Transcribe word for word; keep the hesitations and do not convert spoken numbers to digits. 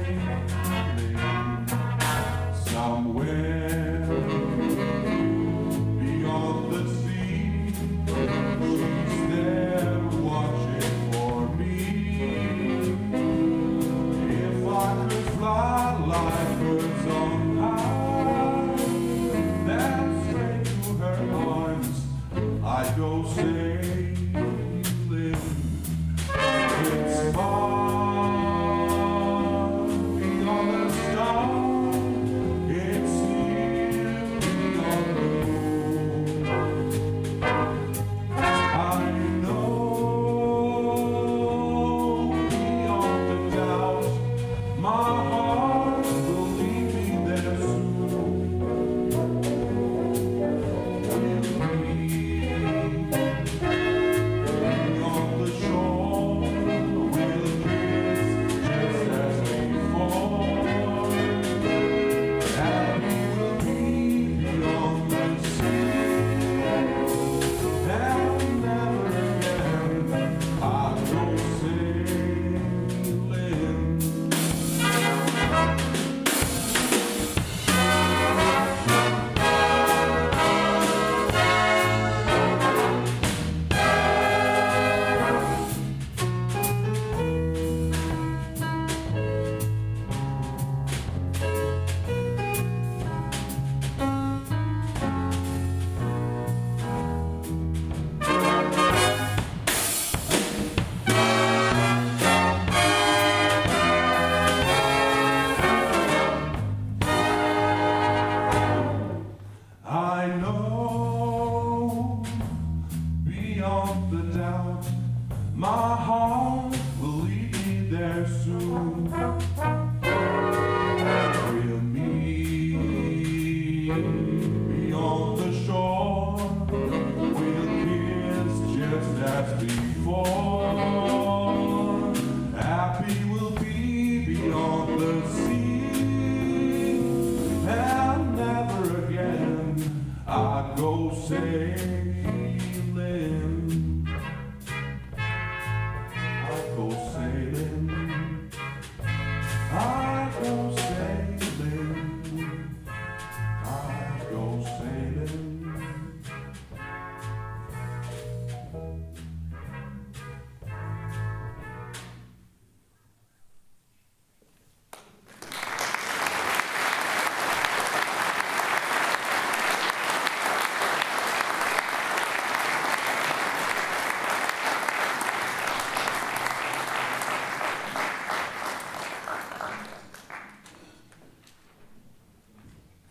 somewhere beyond the sea. She's there watching for me. If I could fly like birds on high, that's straight to her arms I'd go sailing. It's far beyond the star. It's near beyond the moon. I know beyond the doubt my heart will lead me there soon. We'll meet beyond the shore. We'll kiss just as before. Happy we'll be beyond the sea. And never again I'll go sailing. I know beyond the doubt my heart will lead me there soon. We'll meet beyond the shore. We'll kiss just as before. Happy we'll be beyond the sea.